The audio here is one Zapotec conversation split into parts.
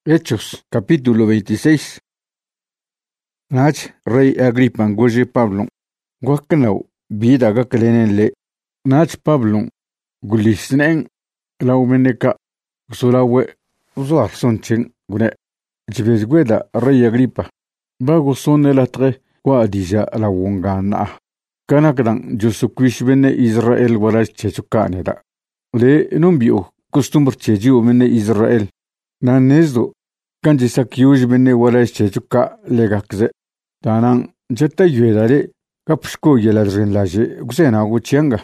Hechos, capítulo 26. Nach, rey Agripa, goje Pablo, guacanau, vida gacalenenle. Nach Pablo, gulisnen, laumeneca, sulawe, usuar sonchen, gune, jibesgueda, rey Agripa. Bago sonelatre, guadija la wongana. Kanakdan, Jusukwish bene Israel wala chechukaneda. Le numbio, costumbre cheju mene Israel. Nanesdo, kanji sakyuj bene wala chechuka legakze. Tanan, jetta yuedale, kapsko yeladrin laje, gusena guchianga.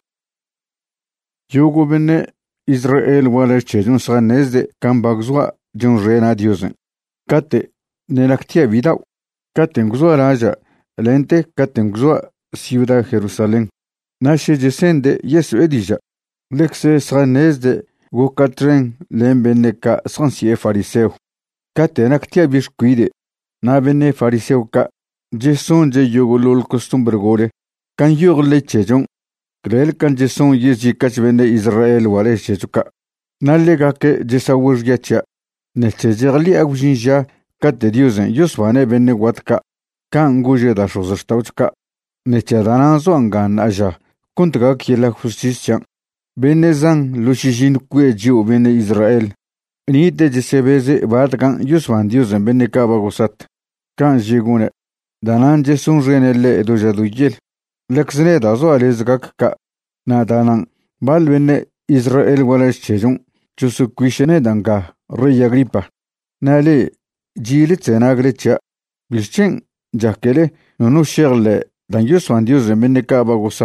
Yogo bene Israel wala chechun sanesde, kambagzwa jun rena diosen. Kate, nenaktia vidau. Katengzwa raja, lente katengzwa ciudad Jerusalén. Nashe jesende yesu edija. Lexe sanesde, gukatren lembeneka sansie fariseo. Kate naktia biscuide. Na bene fariseo ka. Jeson je yogolol costumbre gore. Kan yog lechejon. Krel kan jeson yezi kach bene Israel wale chechuka. Na lega ke jesawur yacha. Nechejegli agujinja kate diosen yoswane bene watka. Kan guje da shozastauchka. Nechadanan angan aja. Kuntga kiela justicia. Benezan lushijin kwe jiu bene Israel. Ni de jesebeze batkan yuswan diosen bene kabagosat. Kan jigune. Danan jesun renelle edojaduyel. Leksne da zo alezgak ka. Na danan bal bene Israel wala chejun. Chusu kwishene danga rey Agripa. Nale jili tsenaglecha. Bilchen jakele nonu sherle dan yuswan diosen bene kabagosat.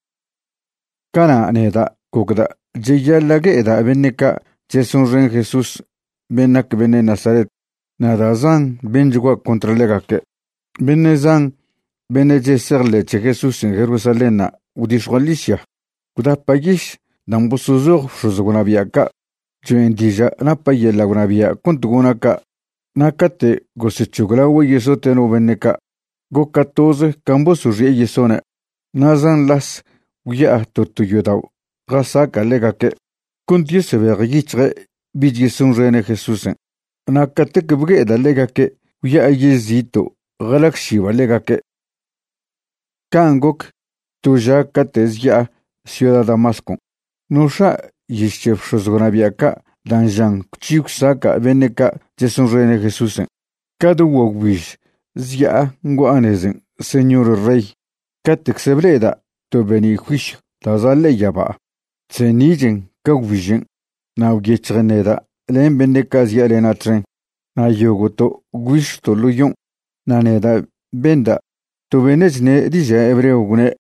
Kana neda kukda jeyalage eda beneka jesun ren Jesus benak bene Nazaret. Nadazan benjugwa contralegake. Benezan bene jeserle che Jesus en Jerusalén na udishwalicia. Kuda pagish dambusuzur shuzugunabiaka. Juendija na payela gunabia kuntugunaka. Nakate gosechuglawe yesoteno beneka. Go 14 cambosurrie yesone. Nazan las uya tortuyodau. Gasaka legake. Kuntie se vergitre bidjesun rene Jesusen. Nakate kebgeda legake uya yezito. Galaxiwa legake. Kangok tuja katezya ciudad Damasco. Nusha yishchef shozgonabiaka danjan kuchiuksaka veneka jesun rene Jesusen. Kadu wogwish zya nguanezen señor rey. Katexebreda to beni huish tazale yaba. Tsenijen kagwishin. Na ugiecheneda len beneka zya lenatren. Na yogoto gwish to luyon. Naneda benda to venezne dija hebreo gune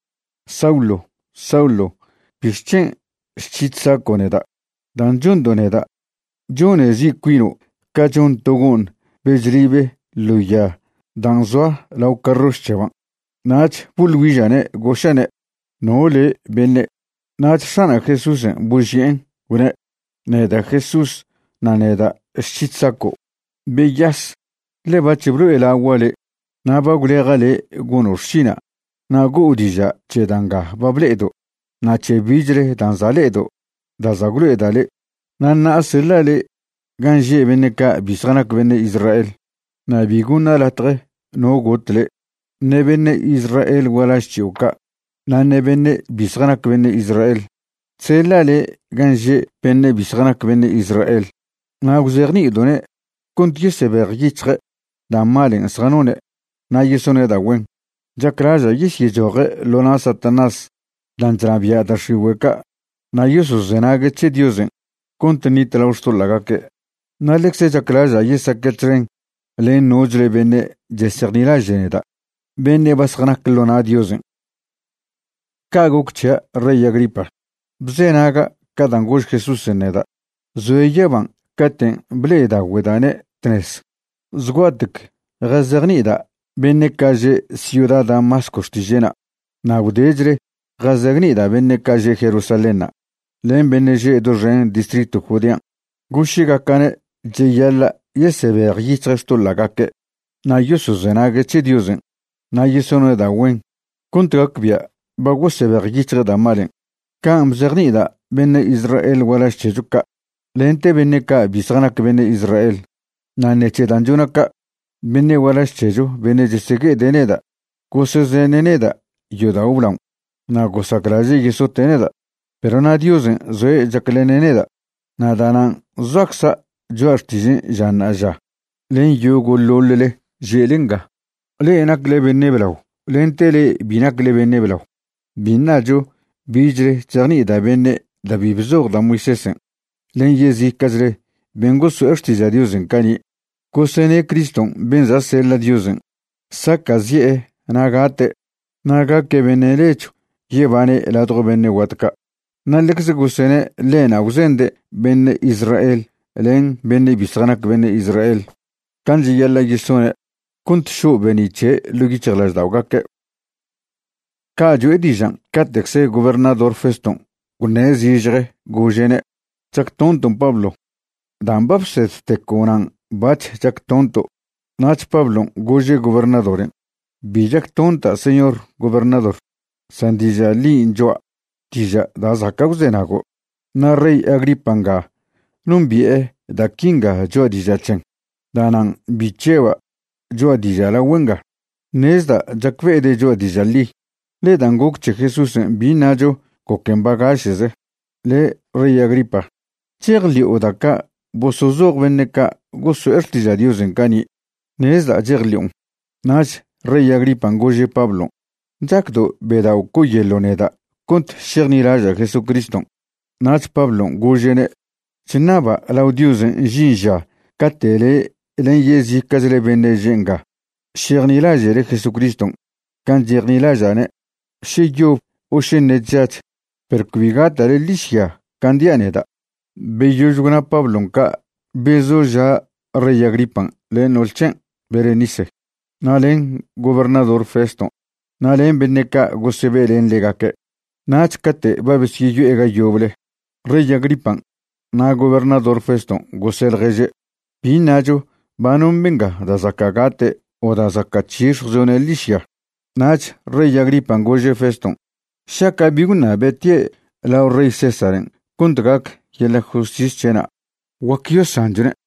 Saulo pischen schitsa koneda danjon doneda jone zi quino kajon togon bejribe luya danzwa lau karroschevan nach pulwijane goshane nole benne nach sana Jesusen bushien gune neda Jesus naneda schitsako bellas le bachibru el aguale na bagulegale gunushina na guudija chedanga babledo na chebijre danzaledo dazagulu edale na aselale ganje beneka bisranak bene Israel na biguna latre no gotle ne bene Israel walashchuka na ne bene bisranak bene Israel selale ganje bene bisranak bene Israel na guzerni done kontie sebergitre da malen sranone na yesone da wen jakraja yishi joge lona satanas dan trabia da shiweka na yesus zenage che diosen konteni tlausto lagake na lexe jakraja yesaketren le nojle bene jesernila geneda bene basgana lona diosen kagokcha rey Agripa bzenaga kadangosh Jesus eneda zoyevan katen bleda wedane tres zguadik gazernida benekaje ciudad Damasco stijena na udejre gazagnida benekaje Jerusalén len beneje dojen distrito judean gushiga kane jeyala yeseber yitresto lagake na yusuzenage chediozen na yesono da wen kontrakbia bagoseber yitre da malen kam zernida bene Israel wala chejuka lente beneka bisranak bene Israel Naneche danjunaka bene walash chejo bene jiseke deneda kusezeneneda yoda ublam na gosakraji giso teneda pero na diosen zoe jakleneneda na danan zaksa joartijin janaja len yogo lolele jelenga le nakle bene belaw len tele binakle bene belaw binajo bijre tjarni da bene da bibzor da muisesen len yezi kazre bengo su ertija diosen kani Kosene Kriston benza sella diosen. Sakazie nagate naga que benelecho llevane el otro bene watka. Nalex gusene len ausende bene Israel len bene bisranak bene Israel. Kanji yalla gisone kunt shu beniche lugi chaglas daugake. Kaju edijan katekse gobernador feston. Gunez yijre gujene chakton ton Pablo. Dambabset te konan Bach jak tonto. Nach Pablo, goje gobernador. Bijak tonta, señor gobernador. Sandija li injoa. Tija da zakauzenago. Na rey Agripanga. Numbie da kinga joa dijachen. Danan bichewa joa dijala wenga. Nezda jakve de joa dijali. Le dangok che Jesus binajo kokembagasheze. Le rey Agripa. Chirli odaka. Bosozog veneka gosu ertija diosen kani nezda ajerlion. Nach rey Agripan goje Pablo. Jakdo bedau kuyeloneda kont sherniraja Jesucriston. Nach Pablo gojene chinaba laudiosen jinja katele elen yezi kazle bene jenga. Sherniraja Jesucriston. Kan jerniraja ne shiyo oshenejat perkuigata le lishia kandianeda. Beyujguna Pablo ka bezo ja rey Agripan len olchen Berenice nalen gobernador Festo nalen beneka gosebelen legake nachkate babesiyu ega yoble rey Agripan na gobernador Festo gosel reye pinajo banum venga da zakagate o da zakachir zonelisha nach rey Agripan goje Festo shaka biguna betie la rey Césaren kuntgak Yela justicia wakio sanjene